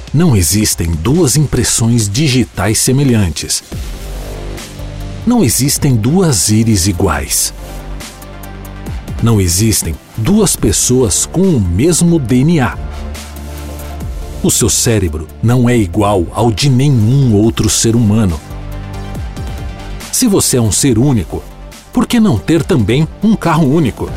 Não existem duas impressões digitais semelhantes. Não existem duas íris iguais. Não existem duas pessoas com o mesmo DNA. O seu cérebro não é igual ao de nenhum outro ser humano. Se você é um ser único, por que não ter também um carro único?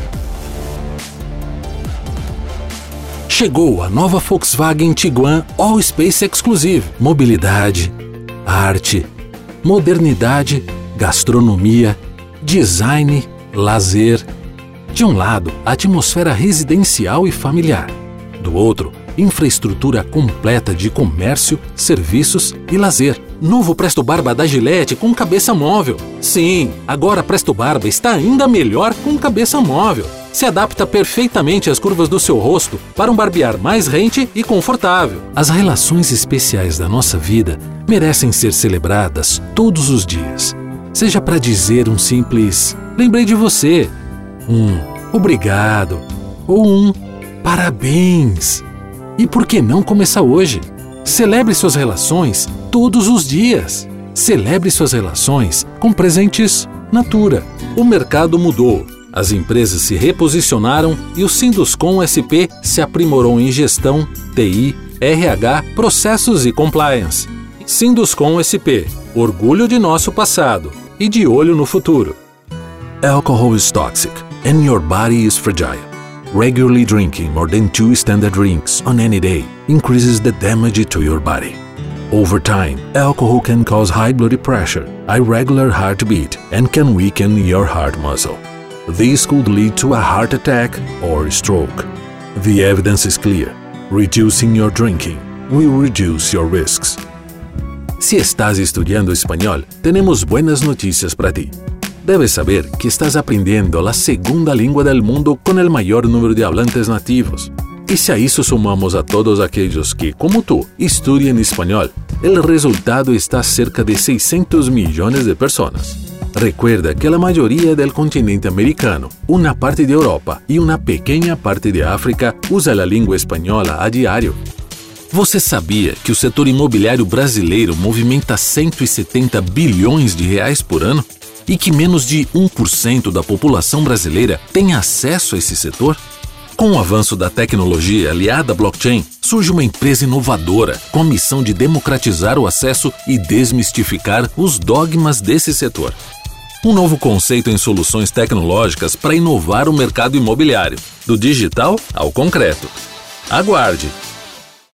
Chegou a nova Volkswagen Tiguan All Space Exclusive. Mobilidade, arte, modernidade, gastronomia, design, lazer. De um lado, atmosfera residencial e familiar. Do outro, infraestrutura completa de comércio, serviços e lazer. Novo Presto Barba da Gillette com cabeça móvel. Sim, agora Presto Barba está ainda melhor com cabeça móvel. Se adapta perfeitamente às curvas do seu rosto para um barbear mais rente e confortável. As relações especiais da nossa vida merecem ser celebradas todos os dias. Seja para dizer um simples "lembrei de você", um "obrigado" ou um "parabéns". E por que não começar hoje? Celebre suas relações todos os dias. Celebre suas relações com presentes Natura. O mercado mudou. As empresas se reposicionaram e o Sinduscon SP se aprimorou em gestão, TI, RH, processos e compliance. Sinduscon SP, orgulho de nosso passado e de olho no futuro. Alcohol is toxic and your body is fragile. Regularly drinking more than 2 standard drinks on any day increases the damage to your body. Over time, alcohol can cause high blood pressure, irregular heartbeat, and can weaken your heart muscle. This could lead to a heart attack or stroke. The evidence is clear. Reducing your drinking will reduce your risks. Si estás estudiando español, tenemos buenas noticias para ti. Debes saber que estás aprendiendo la segunda lengua del mundo con el mayor número de hablantes nativos. Y si a eso sumamos a todos aquellos que, como tú, estudian español, el resultado está cerca de 600 millones de personas. Recuerda que la mayoría del continente americano, una parte de Europa y una pequeña parte de África usa la língua espanhola a diário. Você sabia que o setor imobiliário brasileiro movimenta 170 bilhões de reais por ano? E que menos de 1% da população brasileira tem acesso a esse setor? Com o avanço da tecnologia aliada à blockchain, surge uma empresa inovadora com a missão de democratizar o acesso e desmistificar os dogmas desse setor. Um novo conceito em soluções tecnológicas para inovar o mercado imobiliário, do digital ao concreto. Aguarde!